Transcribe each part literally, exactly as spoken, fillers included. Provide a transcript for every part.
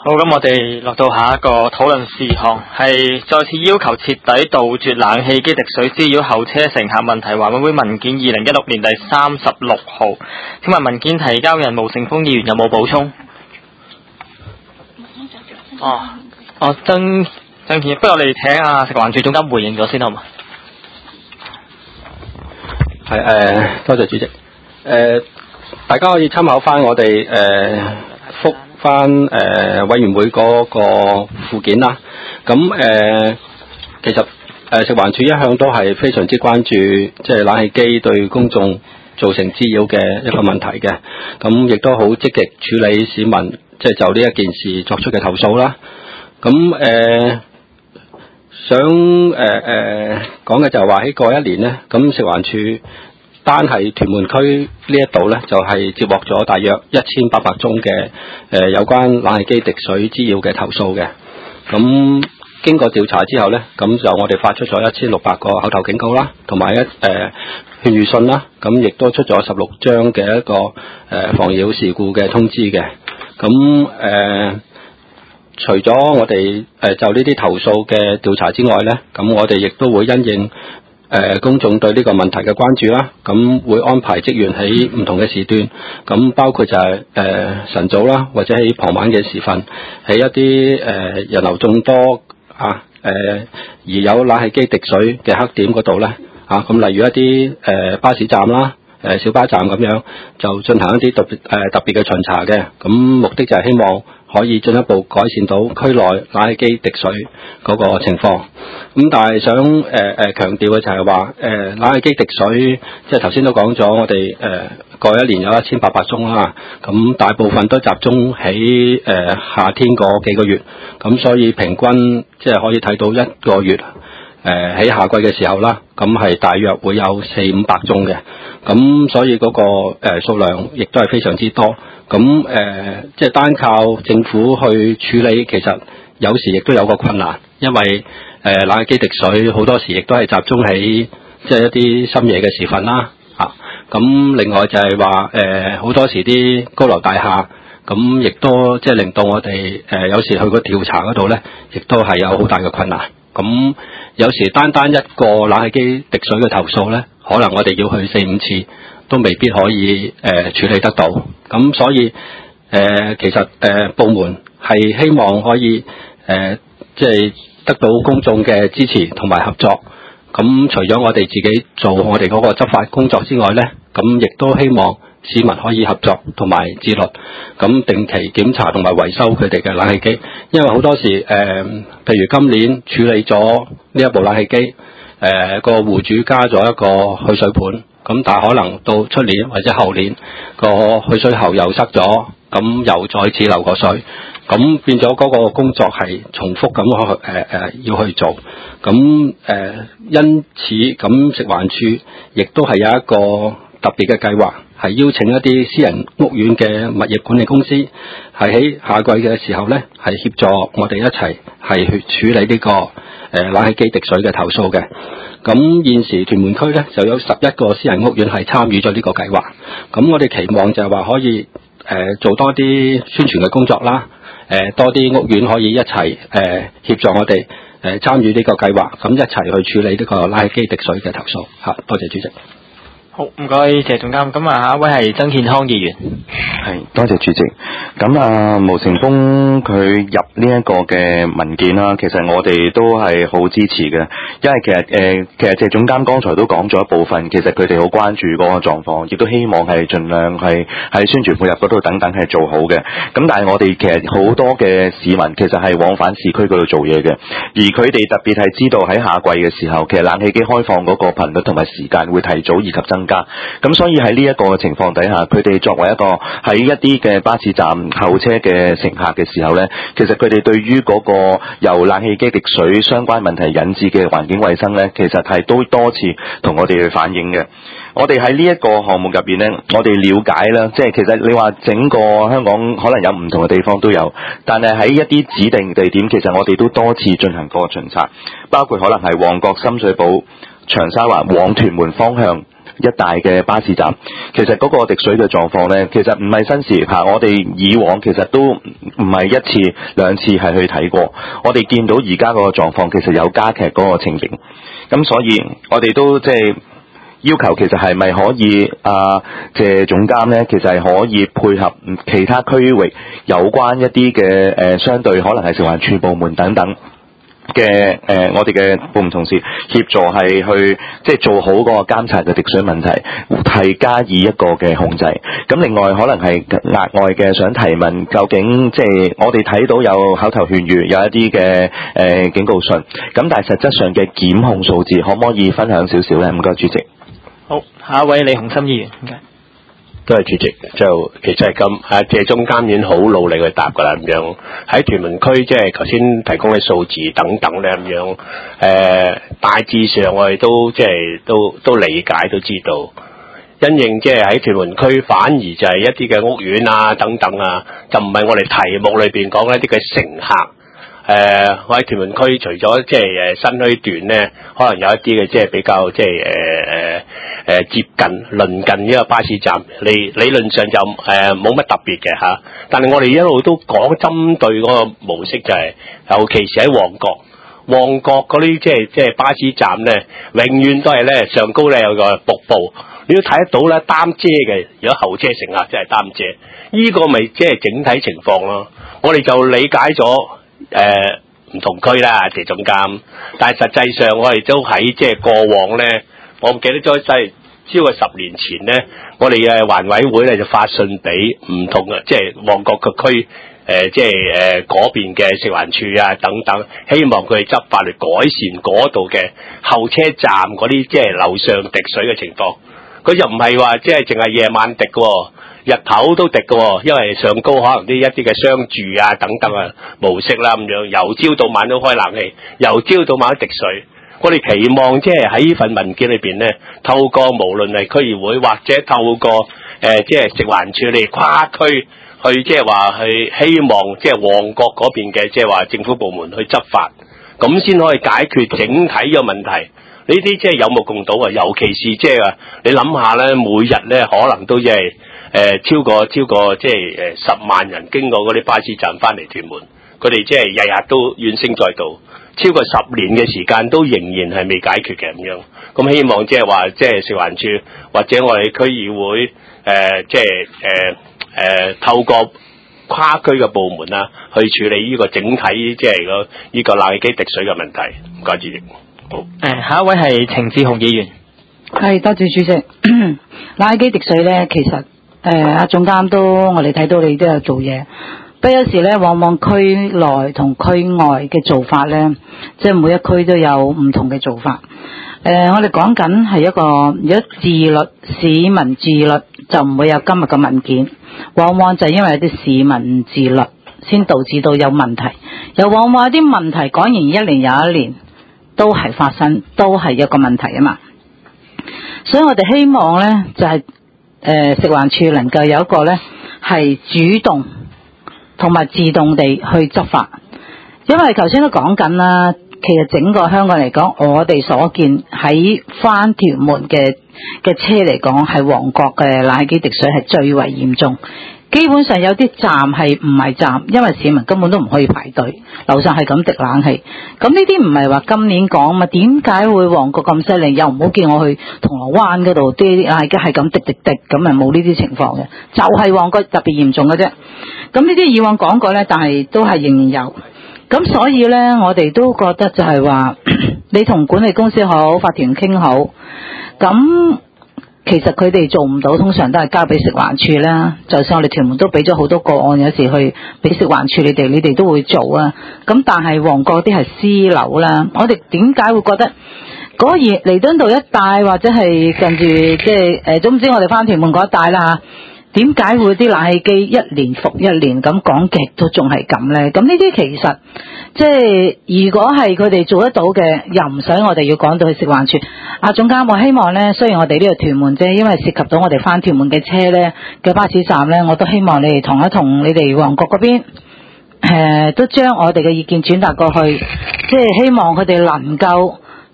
好，咁我哋落到下一個討論事項，係再次要求徹底杜絕冷氣機滴水滋擾候車乘客問題。環委會文件二零一六年第三十六號，請問文件提交人毛成峰議員有冇補充？哦，哦，曾曾健，不如我哋請阿食環署總監回應咗先好嘛？ 係誒、呃，多謝主席。誒、呃，大家可以參考翻我哋誒覆翻誒委員會嗰個附件啦。咁誒、呃，其實誒、呃、食環署一向都係非常之關注，即係冷氣機對公眾造成滋擾嘅一個問題嘅。咁亦都好積極處理市民即係就呢一件事作出嘅投訴啦。咁誒、呃，想誒誒講嘅就係話喺過一年呢，咁食環署單係屯門區呢一度呢，就係、是、接獲咗大約一千八百宗嘅誒、呃、有關冷氣機滴水滋擾嘅投訴嘅。咁經過調查之後呢，咁就我哋發出咗一千六百個口頭警告啦，同埋一誒勸喻信啦。咁亦都出咗十六張嘅一個誒、呃、妨擾事故嘅通知嘅。咁誒、呃、除咗我哋誒、呃、就呢啲投訴嘅調查之外呢，咁我哋亦都會因應誒、呃、公眾對呢個問題嘅關注啦，咁會安排職員喺唔同嘅時段，咁包括就係、是、誒、呃、晨早啦，或者喺傍晚嘅時分，喺一啲誒、呃、人流眾多啊誒、呃、而有冷氣機滴水嘅黑點嗰度咧，啊咁例如一啲誒、呃、巴士站啦、誒、呃、小巴站咁樣，就進行一啲特別誒、呃、特別嘅巡查嘅，咁目的就係希望可以進一步改善到區內冷氣機滴水嗰個情況。咁但係想誒誒強調嘅就係話誒冷氣機滴水，即係頭先都講咗，我哋誒、呃、過一年有一千八百宗啦。咁大部分都集中喺誒、呃、夏天嗰幾個月，咁所以平均即係可以睇到一個月誒喺、呃、夏季嘅時候啦，咁係大約會有四五百宗嘅。咁所以嗰、那個誒、呃、數量亦都係非常之多。咁誒、呃、即係單靠政府去處理，其實有時亦都有個困難，因為誒、呃、冷氣機滴水好多時亦都係集中喺即係一啲深夜嘅時分啦。嚇、啊，咁另外就係話誒好多時啲高樓大廈，咁亦都即係令到我哋誒、呃、有時去個調查嗰度咧，亦都係有好大嘅困難。咁有時單單一個冷氣機滴水嘅投訴咧，可能我哋要去四五次都未必可以誒、呃、處理得到。咁所以誒、呃、其實誒、呃、部門係希望可以誒、呃、即係得到公眾嘅支持同埋合作。咁除咗我哋自己做我哋嗰個執法工作之外咧，咁亦都希望市民可以合作同埋自律，咁定期檢查同埋維修佢哋嘅冷氣機。因為好多時誒、呃，譬如今年處理咗呢一部冷氣機，誒、呃、個戶主加咗一個去水盤，咁但係可能到出年或者後年個去水喉又塞咗，咁又再次流個水，咁變咗嗰個工作係重複咁去誒誒要去做。咁誒、呃、因此咁食環署亦都係有一個特別嘅計劃，係邀請一啲私人屋苑嘅物業管理公司，係喺夏季嘅時候咧，係協助我哋一齊係去處理呢個誒冷氣機滴水嘅投訴嘅。咁現時屯門區咧就有十一個私人屋苑係參與咗呢個計劃。咁我哋期望就係話可以誒、呃、做多啲宣傳嘅工作啦，誒、呃、多啲屋苑可以一齊誒、呃、協助我哋誒、呃、參與呢個計劃，咁一齊去處理呢個冷氣機滴水嘅投訴。嚇，多謝主席。 好，唔該謝總監。咁啊，下一位係曾健康議員。 係，多謝主席。咁啊，毛成峰佢入呢一個嘅文件啦，其實我哋都係好支持嘅，因為其實誒、呃，其實謝總監剛才都講咗一部分，其實佢哋好關注嗰個狀況，亦都希望係盡量係喺宣傳配合嗰度等等係做好嘅。咁但係我哋其實好多嘅市民其實係往返市區嗰度做嘢嘅，而佢哋特別係知道喺夏季嘅時候，其實冷氣機開放嗰個頻率同埋時間會提早以及增加。咁所以喺呢一個情況底下，佢哋作為一個喺一啲嘅巴士站候車嘅乘客嘅時候呢，其實佢哋對於嗰個由冷氣機滴水相關問題引致嘅環境衛生呢，其實係都多次同我哋去反映嘅。我哋喺呢一個項目入邊呢，我哋了解啦，即係其實你話整個香港可能有唔同嘅地方都有，但係喺一啲指定地點，其實我哋都多次進行過巡查，包括可能係旺角、深水埗、長沙灣往屯門方向。 一帶嘅巴士站，其實嗰個滴水嘅狀況呢，其實唔係新事嚇，我哋以往其實都唔係一次兩次係去睇過，我哋見到而家嗰個狀況其實有加劇嗰個情形，咁所以我哋都即係要求，其實係咪可以啊？謝總監呢，其實係可以配合其他區域有關一啲嘅誒，相對可能係食環署部門等等嘅誒、呃，我哋嘅部門同事協助係去即係做好嗰個監察嘅滴水問題，係加以一個嘅控制。咁另外可能係額外嘅想提問，究竟即係我哋睇到有口頭勸喻，有一啲嘅誒警告信，咁但係實質上嘅檢控數字，可唔可以分享少少呢？唔該，主席。 好，下一位李洪森議員，唔該。 都係主席，就其實係咁，啊謝總監院好努力去答㗎啦，咁樣喺屯門區，即係頭先提供嘅數字等等咧，咁樣誒、呃、大致上我哋都即係都都理解都知道，因應即係喺屯門區，反而就係一啲嘅屋苑啊等等啊，就唔係我哋題目裏邊講一啲嘅乘客。誒、呃，我喺屯門區除咗即係誒新墟段咧，可能有一啲嘅即係比較即係誒誒誒接近鄰近呢個巴士站，理理論上就誒冇乜特別嘅嚇。但係我哋一路都講針對嗰個模式就係、是，尤其是喺旺角，旺角嗰啲即係即係巴士站咧，永遠都係咧上高咧有個瀑布，你都睇得到咧擔遮嘅，如果後車乘客即係擔遮，呢、這個咪即係整體情況咯。我哋就理解咗。誒、呃、唔同區啦，謝總監，但係實際上我哋都喺即係過往咧，我唔記得咗，即係超過十年前咧，我哋嘅環委會咧就發信俾唔同嘅即係旺角個區誒，即係誒嗰邊嘅食環署啊等等，希望佢哋執法嚟改善嗰度嘅候車站嗰啲即係樓上滴水嘅情況。佢就唔係話即係淨係夜晚滴喎。日頭都滴嘅，因為上高可能啲一啲嘅商住啊等等啊模式啦咁樣，由朝到晚都開冷氣，由朝到晚都滴水。我哋期望即係喺呢份文件裏邊咧，透過無論係區議會或者透過誒、呃、即係食環署嚟跨區去即係話去希望即係旺角嗰邊嘅即係話政府部門去執法，咁先可以解決整體嘅問題。呢啲即係有目共睹啊！尤其是即係話你諗下咧，每日咧可能都即係。誒、呃、超過超過即係誒十萬人經過嗰啲巴士站翻嚟屯門，佢哋即係日日都怨聲載道，超過十年嘅時間都仍然係未解決嘅咁樣。咁希望即係話即係食環署或者我哋區議會誒、呃、即係誒誒透過跨區嘅部門啊，去處理呢個整體即係個呢個冷氣機滴水嘅問題。唔該主席。好。誒下一位係程志雄議員。 係多謝主席。冷氣機滴水咧，其實。誒阿、呃、總監都我哋睇到你都有做嘢，不過有時咧往往區內同區外嘅做法咧，即係每一區都有唔同嘅做法。誒、呃、我哋講緊係一個如果自律市民自律就唔會有今日嘅文件，往往就係因為有啲市民唔自律先導致到有問題，又往往有啲問題講完一年又一年都係發生，都係一個問題啊嘛。所以我哋希望咧就係、是。誒、呃、食環署能夠有一個咧係主動同埋自動地去執法，因為頭先都講緊啦，其實整個香港嚟講，我哋所見喺返屯門嘅嘅車嚟講，係旺角嘅冷氣機滴水係最為嚴重。基本上有啲站係唔係站，因為市民根本都唔可以排隊，樓上係咁滴冷氣。咁呢啲唔係話今年講嘛？點解會旺角咁犀利？又唔好叫我去銅鑼灣嗰度啲冷氣機係咁滴滴滴，咁咪冇呢啲情況嘅。就係、是、旺角特別嚴重嘅啫。咁呢啲以往講過呢，但係都係仍然有。咁所以呢，我哋都覺得就係話，你同管理公司好，法團傾好，咁。其實佢哋做唔到，通常都係交俾食環署啦。就算我哋屯門都俾咗好多個案，有時去俾食環署你哋，你哋都會做啊。咁但係旺角啲係私樓啦，我哋點解會覺得嗰個彌敦道一帶或者係近住即係誒，總之我哋翻屯門嗰一帶啦，點解會啲冷氣機一年復一年咁講極都仲係咁呢？咁呢啲其實即係如果係佢哋做得到嘅，又唔使我哋要講到去食環署。阿總監，我希望呢，雖然我哋呢個屯門啫，因為涉及到我哋翻屯門嘅車呢嘅巴士站呢，我都希望你哋同一同你哋旺角嗰邊誒，都將我哋嘅意見轉達過去，即係希望佢哋能夠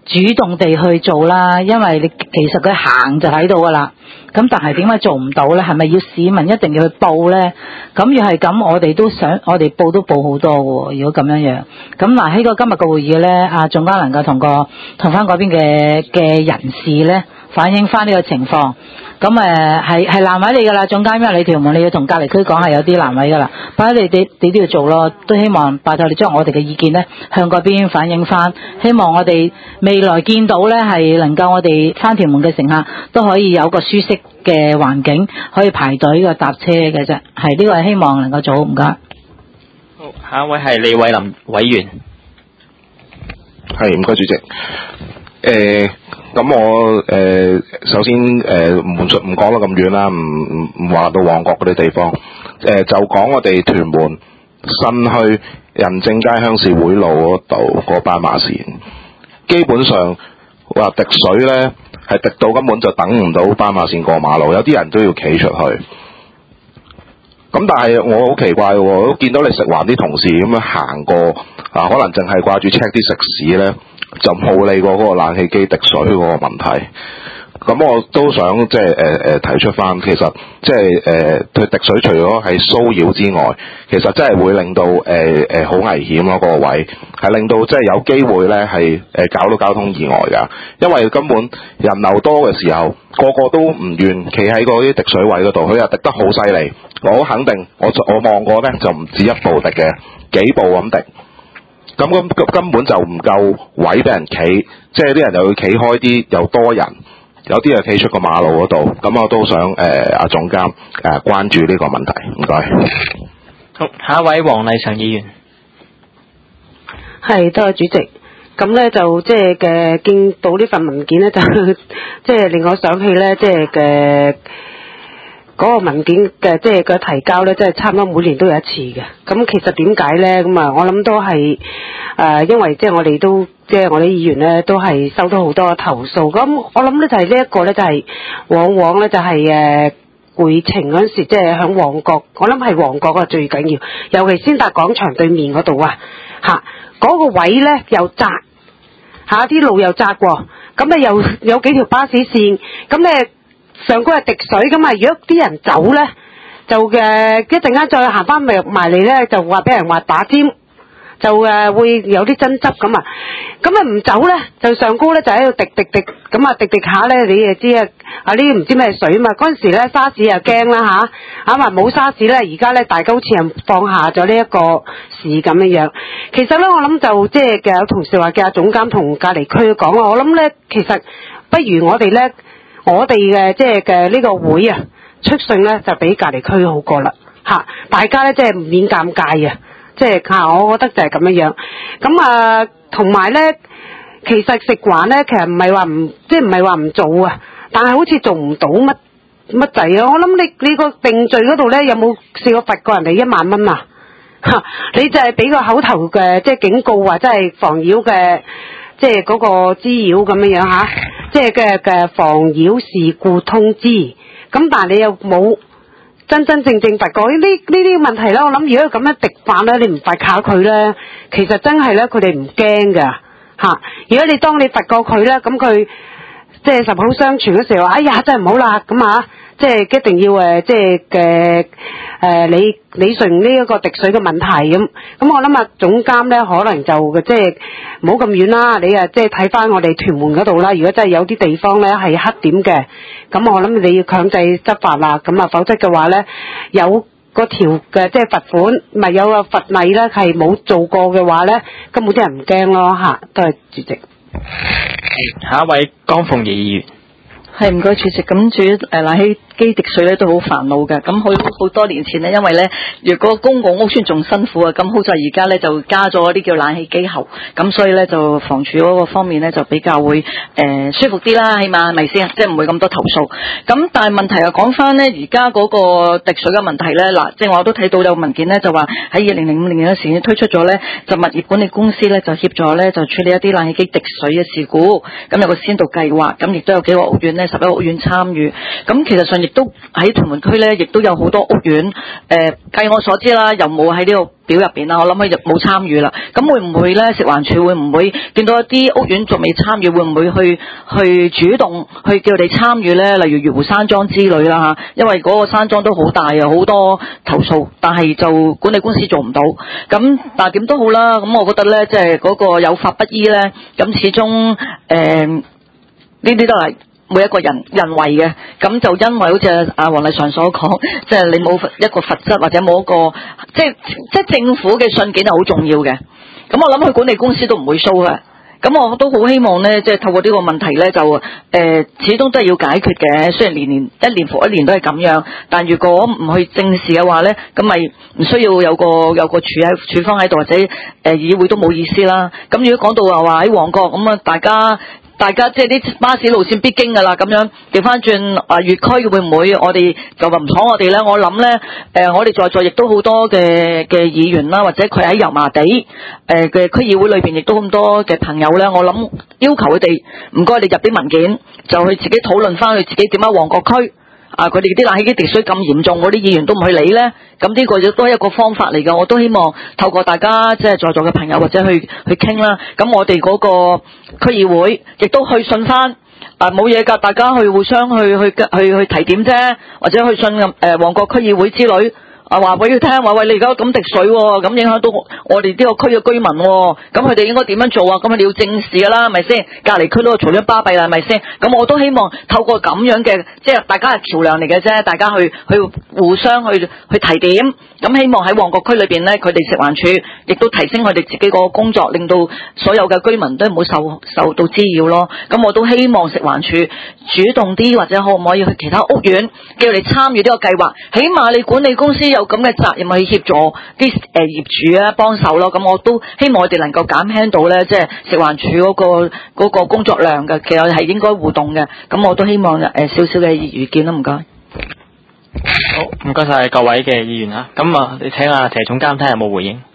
主動地去做啦，因為你其實佢行就睇到噶啦。咁但係點解做唔到呢？係咪要市民一定要去報呢？咁要係咁，我哋都想，我哋報都報好多喎。如果咁樣樣，咁嗱喺個今日個會議呢，阿總監能夠同個同翻嗰邊嘅嘅人士呢反映翻呢個情況。咁誒係係難為你㗎啦，總監，因為你條門你要同隔離區講係有啲難為㗎啦。不過你你你都要做咯，都希望拜託你將我哋嘅意見呢向嗰邊反映翻，希望我哋未來見到呢係能夠我哋翻條門嘅乘客都可以有個舒適嘅環境，可以排隊個搭車嘅啫。係呢個係希望能夠做好，唔該。 好，下一位係李偉林委員。 係，唔該主席。誒、呃。咁我誒、呃、首先誒唔唔講得咁遠啦，唔唔唔話到旺角嗰啲地方，誒、呃、就講我哋屯門新墟仁政街鄉事會路嗰度嗰斑馬線，基本上話滴水咧係滴到根本就等唔到斑馬線過馬路，有啲人都要企出去。咁但係我好奇怪喎，我見到你食環啲同事咁樣行過啊，可能淨係掛住 check 啲食肆咧，就冇理過嗰個冷氣機滴水嗰個問題。咁我都想即係誒誒提出翻，其實即係誒佢滴水除咗係騷擾之外，其實真係會令到誒誒好危險咯，嗰個位係令到即係有機會咧係誒搞到交通意外㗎。因為根本人流多嘅時候，個個都唔願企喺嗰啲滴水位嗰度，佢又滴得好犀利。我肯定我我望過咧就唔止一步滴嘅，幾步咁滴。咁咁根本就唔夠位俾人企，即係啲人又要企開啲，又多人，有啲又企出個馬路嗰度。咁我都想誒阿、呃、總監誒、呃、關注呢個問題，唔該。 好，下一位黃麗嫦議員。 係，多謝主席。咁咧就即係嘅見到呢份文件咧，就即係令我想起咧，即係嘅。嗰個文件嘅即係個提交咧，即係差唔多每年都有一次嘅。咁其實點解咧？咁啊，我諗都係誒、呃，因為即係我哋都即係我哋議員咧，都係收到好多投訴。咁我諗咧就係呢一個咧，就係、是、往往咧就係誒回程嗰陣時，即係響旺角，我諗係旺角啊最緊要，尤其先達廣場對面嗰度啊，嚇、那、嗰個位咧又窄，嚇啲路又窄喎，咁咧又有幾條巴士線，咁咧。上高係滴水咁啊！如果啲人走咧，就誒一陣間再行翻埋埋嚟咧，就話俾人話打尖，就誒會有啲爭執咁啊！咁啊唔走咧，就上高咧就喺度滴滴滴，咁啊滴滴下咧，你誒知啊啊呢啲唔知咩水啊嘛！嗰陣時咧沙士又驚啦嚇，嚇話冇沙士咧，而家咧大家好似又放下咗呢一個事咁樣樣。其實咧我諗就即係嘅有同事話叫阿總監同隔離區講啊，我諗咧其實不如我哋咧。我哋嘅即係嘅呢個會啊，出信咧就比隔離區好過啦嚇，大家咧即係唔免尷尬啊，即係嚇，我覺得就係咁樣樣。咁啊，同埋咧，其實食環咧，其實唔係話唔即係唔係話唔做啊，但係好似做唔到乜乜滯啊。我諗你你個定罪嗰度咧，有冇試過罰過人哋一萬蚊啊？嚇，你就係俾個口頭嘅即係警告或者係防擾嘅。即係嗰個滋擾咁樣樣嚇，即係嘅嘅防擾事故通知。咁但係你又冇真真正正罰過呢呢啲問題咧。我諗如果咁樣滴犯咧，你唔罰下佢咧，其實真係咧佢哋唔驚㗎嚇。如果你當你罰過佢咧，咁佢即係十口相傳嘅時候，哎呀真係唔好啦咁啊！即係一定要誒，即係嘅誒理理順呢一個滴水嘅問題咁。咁我諗啊，總監咧可能就即係唔好咁遠啦。你啊即係睇翻我哋屯門嗰度啦。如果真係有啲地方咧係黑點嘅，咁我諗你要強制執法啦。咁啊，否則嘅話咧有個條嘅即係罰款，唔係有個罰例咧係冇做過嘅話咧，根本啲人唔驚咯嚇。都係主席。 下一位江鳳儀議員。 係唔該主席，咁至於誒冷氣機滴水咧都好煩惱嘅。咁好好多年前呢，因為咧如果公共屋邨仲辛苦啊，咁好在而家咧就加咗啲叫冷氣機喉，咁所以咧就房署嗰個方面咧就比較會誒、呃、舒服啲啦，起碼係咪先？即係唔會咁多投訴。咁但係問題又講翻咧，而家嗰個滴水嘅問題咧，嗱，即係我都睇到有文件咧就話喺二零零五年嗰時推出咗咧，就物業管理公司咧就協助咧就處理一啲冷氣機滴水嘅事故，咁有個先導計劃，咁亦都有幾個屋苑咧。十一屋苑參與，咁其實上業都喺屯門區咧，亦都有好多屋苑，誒、呃，計我所知啦，又冇喺呢個表入邊啦，我諗佢就冇參與啦。咁會唔會咧？食環署會唔會見到一啲屋苑仲未參與，會唔會去去主動去叫你參與咧？例如漁湖山莊之類啦嚇，因為嗰個山莊都好大啊，好多投訴，但係就管理公司做唔到。咁但係點都好啦，咁我覺得咧，即係嗰個有法不依咧，咁始終誒呢啲都係每一個人人為嘅，咁就因為好似阿黃麗常所講，即係你冇一個罰則或者冇一個，即係即係政府嘅信件係好重要嘅。咁我諗佢管理公司都唔會 show 嘅。咁我都好希望咧，即係透過呢個問題咧，就誒、呃、始終都係要解決嘅。雖然年年一年復一年都係咁樣，但如果唔去正視嘅話咧，咁咪唔需要有個有個處喺處方喺度，或者誒、呃、議會都冇意思啦。咁如果講到話話喺旺角咁啊，大家。大家即係啲巴士路線必經㗎啦，咁樣調翻轉啊，粵區會唔會我哋就話唔妥我哋咧？我諗咧，誒、呃，我哋在座亦都好多嘅嘅議員啦，或者佢喺油麻地誒嘅區議會裏邊亦都咁多嘅朋友咧，我諗要求佢哋唔該你入啲文件，就去自己討論翻去自己點解旺角區啊佢哋啲冷氣機滴水咁嚴重，嗰啲議員都唔去理咧，咁呢個亦都係一個方法嚟㗎。我都希望透過大家即係在座嘅朋友或者去去傾啦，咁我哋嗰個區議會亦都去信翻啊冇嘢㗎，大家去互相去去去去提點啫，或者去信誒、呃、旺角區議會之類。啊話俾佢聽話喂，你而家咁滴水喎，咁影響到我哋呢個區嘅居民喎，咁佢哋應該點樣做啊？咁佢哋要正視㗎啦，係咪先？隔離區都嘈咗巴閉啦，係咪先？咁我都希望透過咁樣嘅，即係大家係橋梁嚟嘅啫，大家去去互相去去提點，咁希望喺旺角區裏邊咧，佢哋食環署亦都提升佢哋自己個工作，令到所有嘅居民都唔好受受到滋擾咯。咁我都希望食環署主動啲，或者可唔可以去其他屋苑叫佢哋參與呢個計劃，起碼你管理公司有咁嘅責任去協助啲誒業主啊幫手咯。咁我都希望我哋能夠減輕到咧，即係食環署嗰個嗰個工作量嘅，其實係應該互動嘅。咁我都希望誒少少嘅意見啦，唔該。 好，唔該晒各位嘅議員啊。咁啊，你請阿謝總監睇下有冇回應。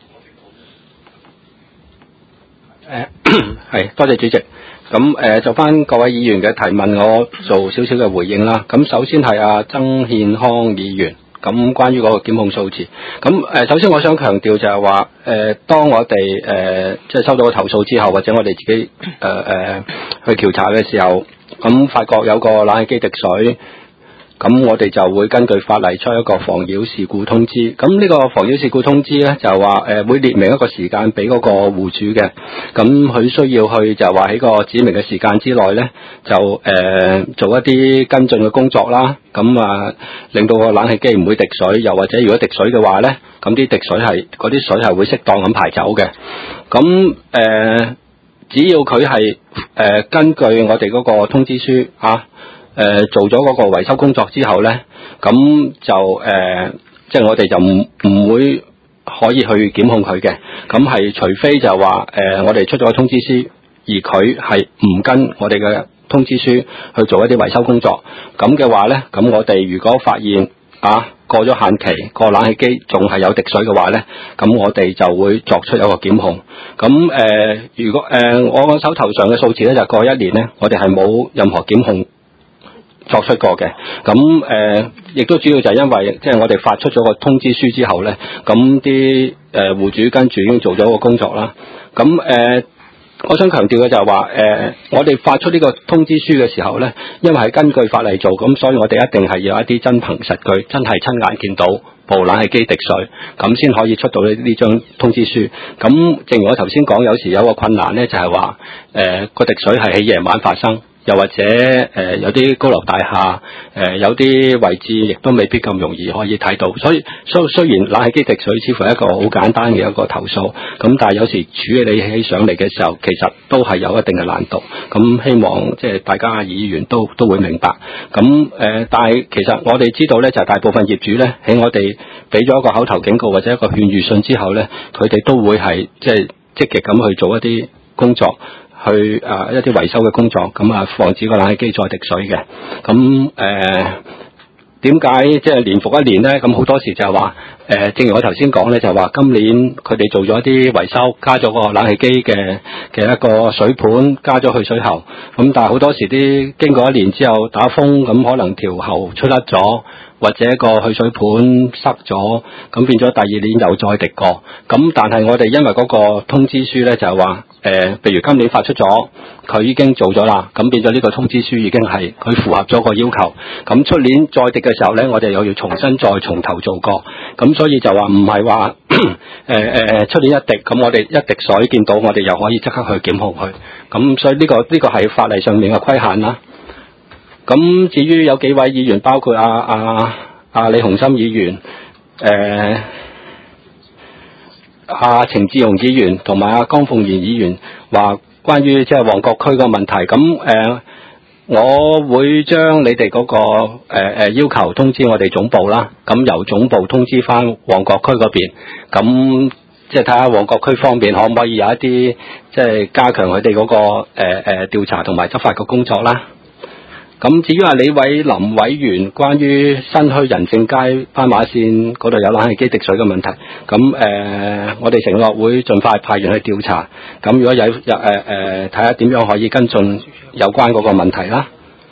誒係多謝主席。咁誒、呃、就翻各位議員嘅提問，我做少少嘅回應啦。咁首先係阿曾憲康議員。咁關於嗰個檢控數字，咁誒、呃、首先我想強調就係話誒，當我哋誒、呃、即係收到個投訴之後，或者我哋自己誒誒、呃、去調查嘅時候，咁發覺有個冷氣機滴水。咁我哋就會根據法例出一個妨擾事故通知。咁呢個妨擾事故通知咧，就話誒會列明一個時間俾嗰個戶主嘅。咁佢需要去就話喺個指明嘅時間之內咧，就誒、呃、做一啲跟進嘅工作啦。咁啊，令到個冷氣機唔會滴水，又或者如果滴水嘅話咧，咁啲滴水係嗰啲水係會適當咁排走嘅。咁誒、呃，只要佢係誒根據我哋嗰個通知書啊。誒、呃、做咗嗰個維修工作之後咧，咁就誒、呃，即係我哋就唔唔會可以去檢控佢嘅。咁係除非就話誒、呃，我哋出咗個通知書，而佢係唔跟我哋嘅通知書去做一啲維修工作，咁嘅話咧，咁我哋如果發現啊過咗限期，個冷氣機仲係有滴水嘅話咧，咁我哋就會作出一個檢控。咁誒、呃，如果誒、呃、我手頭上嘅數字咧，就過一年咧，我哋係冇任何檢控作出過嘅。咁誒，亦、呃、都主要就係因為即係、就是、我哋發出咗個通知書之後咧，咁啲誒戶主跟住已經做咗個工作啦。咁誒、呃，我想強調嘅就係話誒，我哋發出呢個通知書嘅時候咧，因為係根據法例做，咁所以我哋一定係要有一啲真憑實據，真係親眼見到部冷氣機滴水，咁先可以出到呢呢張通知書。咁正如我頭先講，有時有個困難咧，就係話誒個滴水係喺夜晚發生。又或者誒、呃、有啲高樓大廈誒、呃、有啲位置亦都未必咁容易可以睇到，所以雖雖然冷氣機滴水似乎係一個好簡單嘅一個投訴，咁但係有時處理起上嚟嘅時候，其實都係有一定嘅難度。咁希望即係大家議員都都會明白。咁誒、呃，但係其實我哋知道咧，就係、大部分業主咧喺我哋俾咗一個口頭警告或者一個勸喻信之後咧，佢哋都會係即係積極咁去做一啲工作。去啊一啲維修嘅工作，咁啊防止個冷氣機再滴水嘅。咁誒、呃， 點解即係年復一年咧？咁好多時就係話誒，正如我頭先講咧，就係話今年佢哋做咗啲維修，加咗個冷氣機嘅嘅一個水盤，加咗去水喉。咁但係好多時啲經過一年之後打風，咁可能條喉出甩咗。或者個去水盤塞咗，咁變咗第二年又再滴過。咁但係我哋因為嗰個通知書咧就係話，誒、呃，譬如今年發出咗，佢已經做咗啦，咁變咗呢個通知書已經係佢符合咗個要求。咁出年再滴嘅時候咧，我哋又要重新再從頭做過。咁所以就話唔係話誒誒出年一滴，咁我哋一滴水見到我哋又可以即刻去檢控佢。咁所以呢、這個呢、這個係法例上面嘅規限啦。咁至於有幾位議員，包括阿阿阿李鴻森議員、誒阿程志雄議員同埋阿江鳳賢議員，話關於即係旺角區個問題。咁誒、呃，我會將你哋嗰、那個誒、呃、要求通知我哋總部啦。咁由總部通知翻旺角區嗰邊，咁即係睇下旺角區方面可唔可以有一啲即係加強佢哋嗰個誒誒調查同埋執法嘅工作啦。咁至於話李偉林委員關於新墟仁政街斑馬線嗰度有冷氣機滴水嘅問題，咁誒、呃、我哋承諾會盡快派員去調查。咁如果有有誒誒睇下點樣可以跟進有關嗰個問題啦。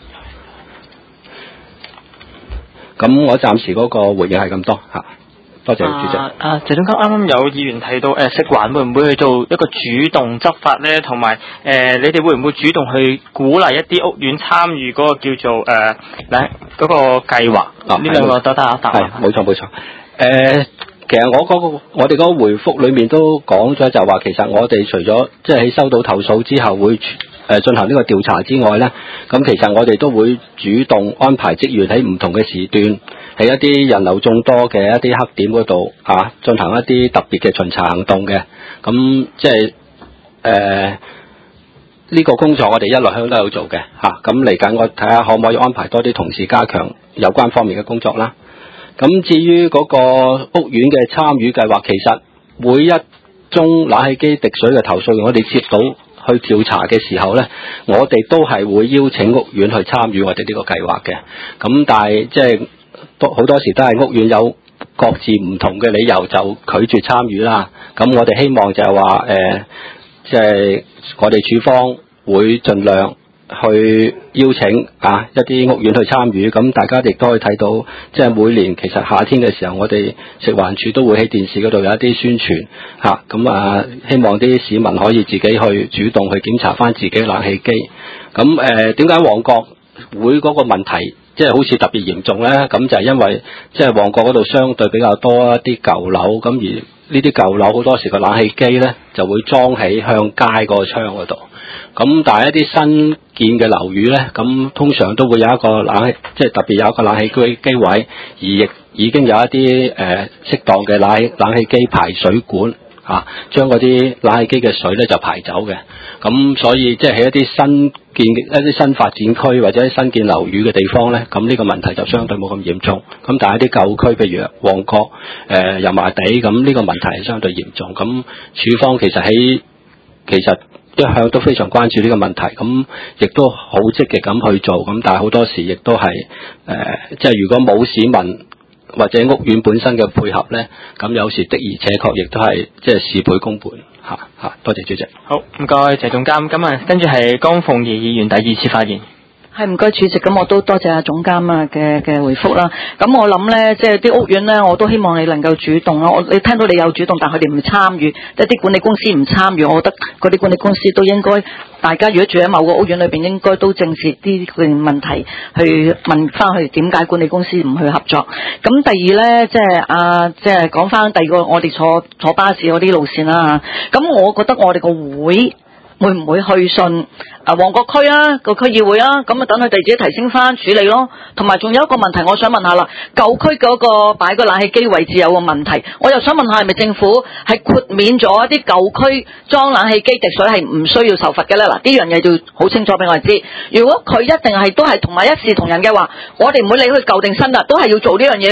咁我暫時嗰個回應係咁多嚇。多謝主席。 啊，啊謝總監，啱啱有議員提到誒、呃、食環會唔會去做一個主動執法咧？同埋誒你哋會唔會主動去鼓勵一啲屋苑參與嗰個叫做誒嗱嗰個計劃？呢兩個都得一答。係冇錯冇錯。誒、呃，其實我嗰、那個我哋嗰個回覆裡面都講咗，就話其實我哋除咗即係喺收到投訴之後會誒進行呢個調查之外咧，咁其實我哋都會主動安排職員喺唔同嘅時段，喺一啲人流眾多嘅一啲黑點嗰度啊，進行一啲特別嘅巡查行動嘅。咁即係誒呢個工作我哋一路向都有做嘅嚇。咁嚟緊我睇下可唔可以安排多啲同事加強有關方面嘅工作啦。咁至於嗰個屋苑嘅參與計劃，其實每一宗冷氣機滴水嘅投訴，我哋接到去調查嘅時候咧，我哋都係會邀請屋苑去參與我哋呢個計劃嘅。咁但係即係都好多時都係屋苑有各自唔同嘅理由就拒絕參與啦。咁我哋希望就係話誒，即係我哋處方會盡量去邀請啊一啲屋苑去參與。咁大家亦都可以睇到，即係每年其實夏天嘅時候，我哋食環署都會喺電視嗰度有一啲宣傳嚇。咁啊，希望啲市民可以自己去主動去檢查翻自己嘅冷氣機。咁誒點解旺角會嗰個問題即係好似特別嚴重咧？咁就係因為即係旺角嗰度相對比較多一啲舊樓，咁而呢啲舊樓好多時個冷氣機咧就會裝喺向街個窗嗰度。咁但係一啲新建嘅樓宇咧，咁通常都會有一個冷氣，即係特別有一個冷氣機機位，而亦已經有一啲誒適當嘅冷氣冷氣機排水管嚇，將嗰啲冷氣機嘅水咧就排走嘅。咁所以即係喺一啲新建一啲新發展區或者新建樓宇嘅地方咧，咁呢個問題就相對冇咁嚴重。咁但係一啲舊區，譬如旺角、誒油麻地，咁呢個問題係相對嚴重。咁署方其實喺其實一向都非常關注呢個問題，咁亦都好積極咁去做。咁但係好多時亦都係誒，即係如果冇市民或者屋苑本身嘅配合咧，咁有時的而且確亦都係即係事倍功半嚇嚇。多謝主席。 好，唔該謝總監。咁啊，跟住係江鳳儀議員第二次發言。 係唔該主席，咁我都多謝阿總監啊嘅嘅回覆啦。咁我諗咧，即係啲屋苑咧，我都希望你能夠主動咯。我你聽到你有主動，但佢哋唔參與，即係啲管理公司唔參與，我覺得嗰啲管理公司都應該，大家如果住喺某個屋苑裏邊，應該都正視啲問題，去問翻佢點解管理公司唔去合作。咁第二咧，即係啊，即係講翻第二個，我哋坐坐巴士嗰啲路線啦。咁我覺得我哋個會會唔會去信啊旺角區啊個區議會啊，咁啊等佢哋自己提升翻處理咯。同埋仲有一個問題，我想問下啦，舊區嗰個擺個冷氣機位置有個問題，我又想問下係咪政府係豁免咗啲舊區裝冷氣機滴水係唔需要受罰嘅咧？嗱，呢樣嘢要好清楚俾我哋知。如果佢一定係都係同埋一視同仁嘅話，我哋唔會理佢舊定新啦，都係要做呢樣嘢噶啦。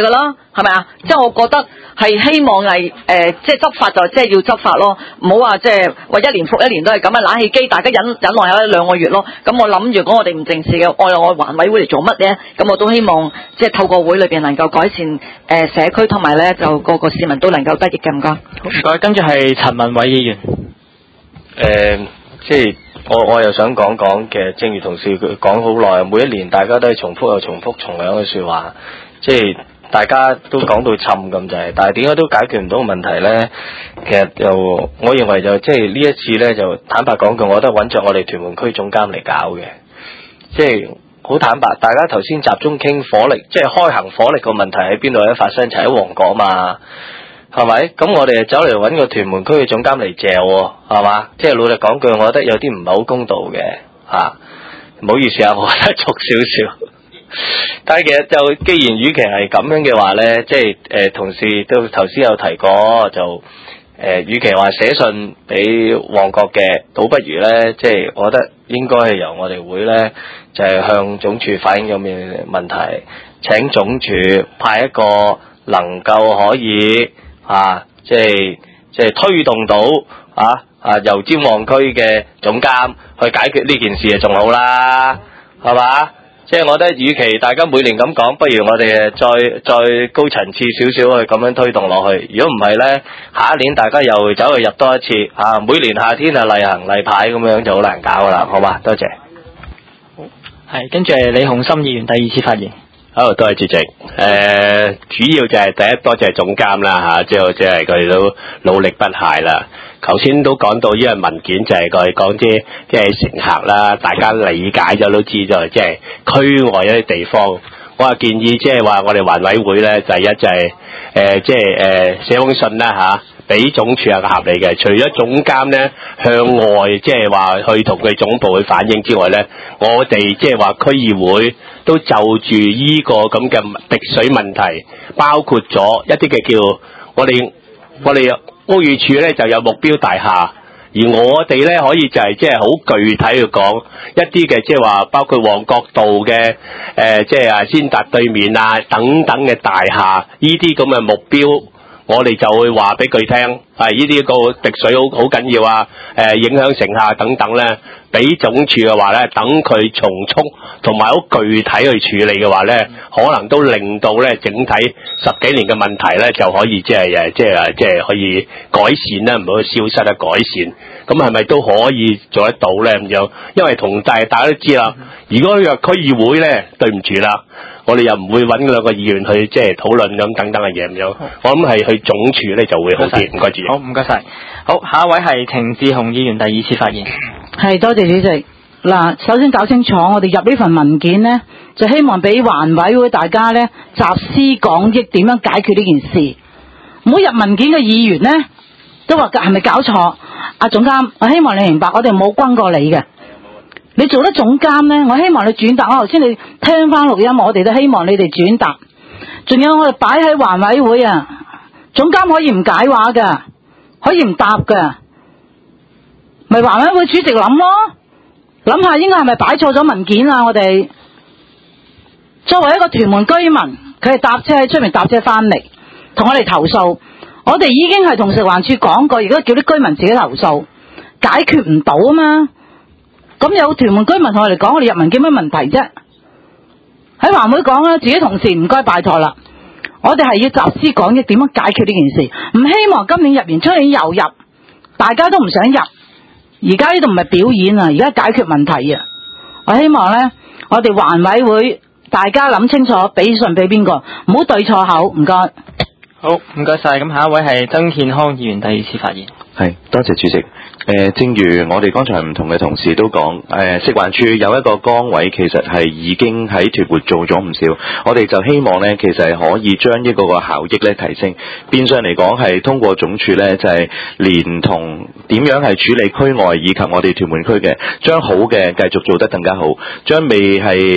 係咪啊？即係我覺得係希望係誒、呃，即係執法就即係要執法咯，唔好話即係話一年復一年都係咁啊！冷氣機大家忍忍耐下一兩個月咯。咁我諗如果我哋唔正視嘅，我我環委會嚟做乜嘢？咁我都希望即係透過會裏邊能夠改善誒、呃、社區，同埋咧就個個市民都能夠得益嘅。唔該。 唔該，跟住係陳文偉議員。 誒、呃，即係我我又想講講嘅，正如同事佢講好耐，每一年大家都係重複又重複同樣嘅説話，即係。大家都講到沉咁滯，但係點解都解決唔到問題呢？其實就我認為就即係呢一次呢，就坦白講句，我覺得揾着我哋屯門區總監嚟搞嘅，即係好坦白。大家頭先集中傾火力，即係開行火力個問題喺邊度咧發生？就喺旺角嘛，係咪？咁我哋走嚟揾個屯門區嘅總監嚟嚼喎，係嘛？即係老實講句，我覺得有啲唔係好公道嘅嚇。唔好意思啊，我覺得俗少少。但係其實就既然與其係咁樣嘅話呢，即係誒、呃、同事都頭先有提過，就誒、呃、與其話寫信俾旺角嘅，倒不如呢，即係我覺得應該係由我哋會呢，就係、是、向總署反映咁嘅問題，請總署派一個能夠可以啊，即係即係推動到啊啊油尖旺區嘅總監去解決呢件事就仲好啦，係嘛？即係我覺得，與其大家每年咁講，不如我哋誒再再高層次少少去咁樣推動落去。如果唔係呢，下一年大家又走去入多一次嚇、啊，每年夏天啊例行例牌咁樣就好難搞噶啦，好嘛？多謝。 好，係跟住係李鴻森議員第二次發言。 好，多謝主席。誒、呃，主要就係第一，多謝總監啦嚇，之後即係佢哋都努力不懈啦。頭先都講到呢個文件就係佢講啲即係乘客啦，大家理解咗都知咗，即係區外一啲地方。我話建議即係話我哋環委會咧，第一就係誒即係誒寫封信啦嚇，俾總署係合理嘅。除咗總監咧向外即係話去同佢總部去反映之外咧，我哋即係話區議會都就住依個咁嘅滴水問題，包括咗一啲嘅叫我哋我哋屋宇署咧就有目標大廈。而我哋咧可以就係即係好具體去講一啲嘅，即係話包括旺角道嘅誒，即係啊先達對面啊等等嘅大廈，呢啲咁嘅目標，我哋就會話俾佢聽，係呢啲個滴水好好緊要啊，誒影響乘客等等咧，俾總署嘅話咧，等佢從速同埋好具體去處理嘅話咧，可能都令到咧整體十幾年嘅問題咧就可以即係誒即係誒即係可以改善啦，唔好消失啊，改善。咁係咪都可以做得到咧咁樣？因為同大大家都知啦，如果約區議會咧，對唔住啦，我哋又唔會揾兩個議員去即係討論咁等等嘅嘢咁樣。我諗係去總署咧就會好啲。唔該主席。 好，唔該晒。好，下一位係程志雄議員第二次發言。 係，多謝主席。嗱，首先搞清楚，我哋入呢份文件呢，就希望俾環委會大家呢集思廣益，點樣解決呢件事。唔好入文件嘅議員呢，都話係咪搞錯？阿總監，我希望你明白，我哋冇轟過你嘅。你做得總監呢，我希望你轉達。我頭先你聽翻錄音，我哋都希望你哋轉達。仲有我哋擺喺環委會啊，總監可以唔解話噶，可以唔答噶，咪環委會主席諗咯，諗下應該係咪擺錯咗文件啊？我哋作為一個屯門居民，佢係搭車喺出面搭車翻嚟，同我哋投訴。我哋已經係同食環署講過，而家叫啲居民自己投訴，解決唔到啊嘛。咁有屯門居民同我哋講，我哋入文件乜問題啫？喺環會講啦，自己同事唔該拜託啦。我哋係要集思廣益，點樣解決呢件事？唔希望今年入完，出年又入，大家都唔想入。而家呢度唔係表演啊，而家解決問題啊。我希望呢，我哋環委會大家諗清楚，俾信俾邊個，唔好對錯口。唔該。 好，唔該晒。咁下一位係曾健康議員第二次發言。 係，多謝主席。誒、呃，正如我哋剛才唔同嘅同事都講，誒、呃，食環署有一個崗位，其實係已經喺屯門做咗唔少。我哋就希望呢，其實係可以將呢個個效益咧提升。變相嚟講，係通過總署呢，就係、是、連同點樣係處理區外以及我哋屯門區嘅，將好嘅繼續做得更加好，將未係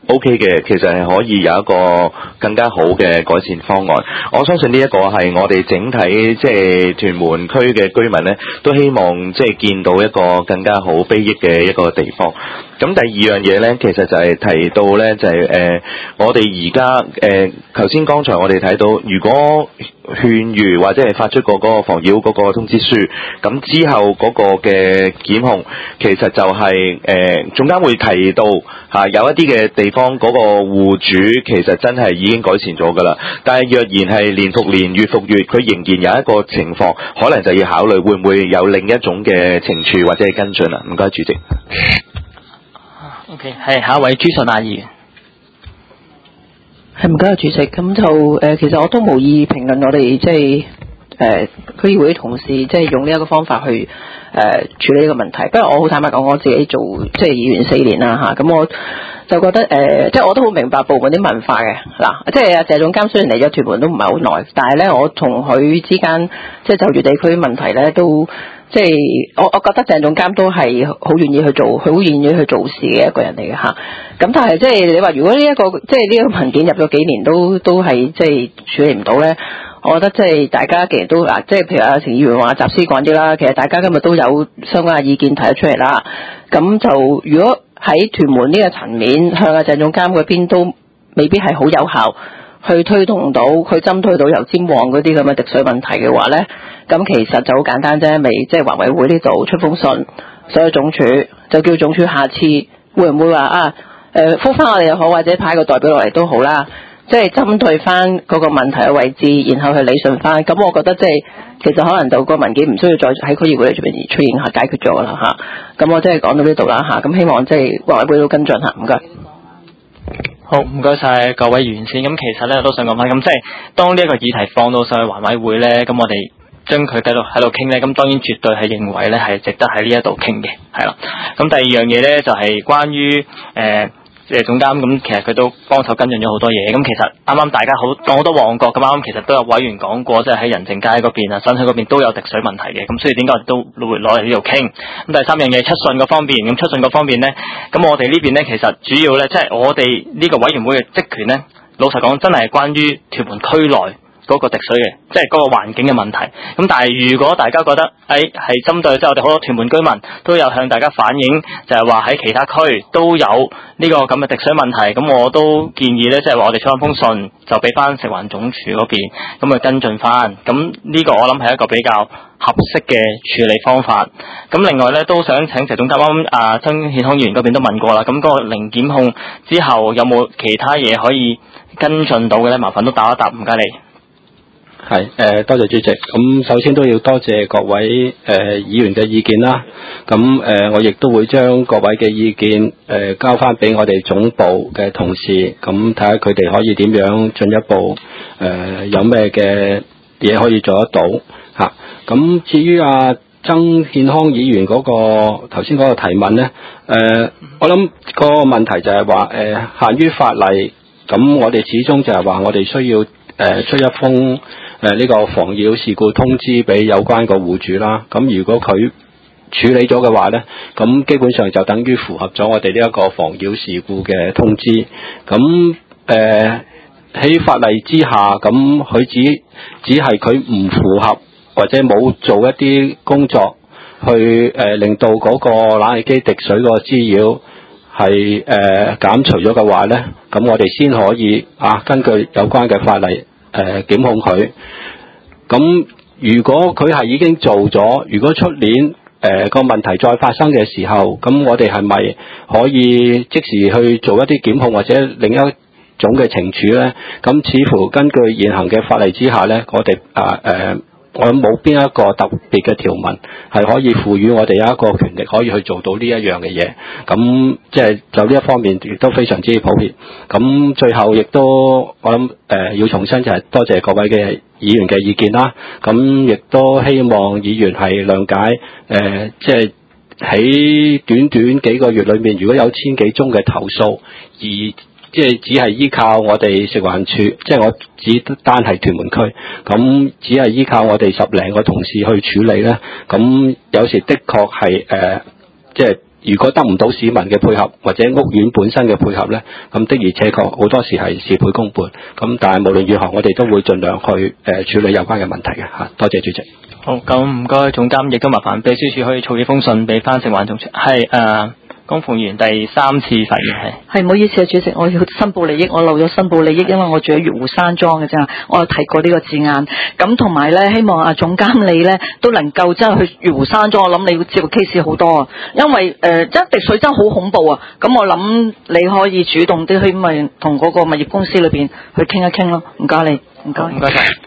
OK 嘅，其實係可以有一個更加好嘅改善方案。我相信呢一個係我哋整體即係屯門區嘅居民咧，都希望即係見到一個更加好裨益嘅一個地方。咁第二樣嘢咧，其實就係提到咧，就係、是、誒、呃、我哋而家誒頭先剛才我哋睇到，如果勸喻或者係發出過嗰個妨擾嗰個通知書，咁之後嗰個嘅檢控，其實就係、是、誒、呃、總監會提到嚇、啊、有一啲嘅地方嗰個戶主其實真係已經改善咗㗎啦，但係若然係年復年、月復月，佢仍然有一個情況，可能就要考慮會唔會有另一種嘅懲處或者係跟進啦。唔該，主席。 OK， 係下一位朱順亞議員。 係唔該啊，主席。咁就誒、呃，其實我都無意評論我哋即係誒區議會同事即係用呢一個方法去誒、呃、處理呢個問題。不過我好坦白講，我自己做即係議員四年啦嚇，咁、啊、我就覺得誒、呃，即係我都好明白部門啲文化嘅嗱，即係阿謝總監雖然嚟咗屯門都唔係好耐，但係咧我同佢之間即係就住地區問題咧都。即係我我覺得鄭總監都係好願意去做，佢好願意去做事嘅一個人嚟嘅嚇。咁但係即係你話如果呢、這、一個即係呢個文件入咗幾年都都係即係處理唔到咧，我覺得即係大家既然都嗱，即係譬如阿程議員話集思廣益啦，其實大家今日都有相關嘅意見提咗出嚟啦。咁就如果喺屯門呢個層面向阿鄭總監嗰邊都未必係好有效。去推動到，去針對到油尖旺嗰啲咁嘅滴水問題嘅話咧，咁其實就好簡單啫，咪即係環委會呢度出封信，所有總署就叫總署下次會唔會話啊誒覆返我哋又好，或者派個代表落嚟都好啦，即係針對翻嗰個問題嘅位置，然後去理順翻。咁我覺得即係其實可能就個文件唔需要再喺區議會裏邊出現下解決咗啦嚇。咁我即係講到呢度啦嚇，咁希望即係環委會都跟進下，唔該。 好，唔該晒各位議員先。咁其實咧，我都想講翻，咁即係當呢一個議題放到上去環委會咧，咁我哋將佢繼續喺度傾咧，咁當然絕對係認為咧係值得喺呢一度傾嘅，係啦。咁第二樣嘢咧就係、是、關於誒。呃誒總監咁，其實佢都幫手跟進咗好多嘢。咁其實啱啱大家好講好多旺角咁啱，其實都有委員講過，即係喺仁政街嗰邊啊、新墟嗰邊都有滴水問題嘅。咁所以點解都會攞嚟呢度傾？咁第三樣嘢出信嗰方面，咁出信嗰方面咧，咁我哋呢邊咧其實主要咧，即係我哋呢個委員會嘅職權咧，老實講真係關於屯門區內嗰個滴水嘅，即係嗰個環境嘅問題。咁但係如果大家覺得誒係針對，即係我哋好多屯門居民都有向大家反映，就係話喺其他區都有呢個咁嘅滴水問題，咁我都建議咧，即係話我哋出一封信就俾翻食環總署嗰邊咁去跟進翻。咁呢個我諗係一個比較合適嘅處理方法。咁另外咧都想請謝總監，啱啊曾健康議員嗰邊都問過啦。咁嗰個零檢控之後有冇其他嘢可以跟進到嘅咧？麻煩都答一答，唔該你。 係誒、呃，多謝主席。咁首先都要多謝各位誒、呃、議員嘅意見啦。咁誒、呃，我亦都會將各位嘅意見誒、呃、交翻俾我哋總部嘅同事，咁睇下佢哋可以點樣進一步誒、呃、有咩嘅嘢可以做得到嚇。咁、啊、至於阿、啊、曾健康議員嗰、那個頭先嗰個提問咧，誒、呃，我諗個問題就係話誒限於法例，咁我哋始終就係話我哋需要誒、呃、出一封。誒呢、呃這個妨擾事故通知俾有關個戶主啦，咁如果佢處理咗嘅話咧，咁基本上就等於符合咗我哋呢一個妨擾事故嘅通知。咁誒喺法例之下，咁佢只只係佢唔符合或者冇做一啲工作去誒、呃、令到嗰個冷氣機滴水個滋擾係誒減除咗嘅話咧，咁我哋先可以啊根據有關嘅法例。誒、呃、檢控佢，咁如果佢係已經做咗，如果出年誒個、呃、問題再發生嘅時候，咁我哋係咪可以即時去做一啲檢控或者另一種嘅懲處咧？咁似乎根據現行嘅法例之下咧，我哋啊誒我諗冇邊一個特別嘅條文係可以賦予我哋有一個權力可以去做到呢一樣嘅嘢。咁即係就呢、是、一方面亦都非常之普遍。咁最後亦都我諗誒、呃、要重申就係多謝各位嘅議員嘅意見啦。咁亦都希望議員係諒解誒，即係喺短短幾個月裏面，如果有千幾宗嘅投訴而即係只係依靠我哋食環署，即係我只單係屯門區，咁只係依靠我哋十零個同事去處理咧。咁有時的確係誒，即係如果得唔到市民嘅配合或者屋苑本身嘅配合咧，咁的而且確好多時係事倍功半。咁但係無論如何，我哋都會盡量去誒、呃、處理有關嘅問題嘅嚇。多謝主席。 好，咁唔該總監，亦都麻煩秘書處可以草幾封信俾翻食環總署。係誒。龔鳳元第三次發言係係唔好意思啊，主席，我要申報利益，我漏咗申報利益，因為我住喺月湖山莊嘅啫，我有提過呢個字眼。咁同埋咧，希望阿總監你咧都能夠真係去月湖山莊，我諗你會接個 case 好多啊，因為誒、呃、真滴水真係好恐怖啊。咁我諗你可以主動啲去咪同嗰個物業公司裏邊去傾一傾咯。唔該你，唔該。唔該晒。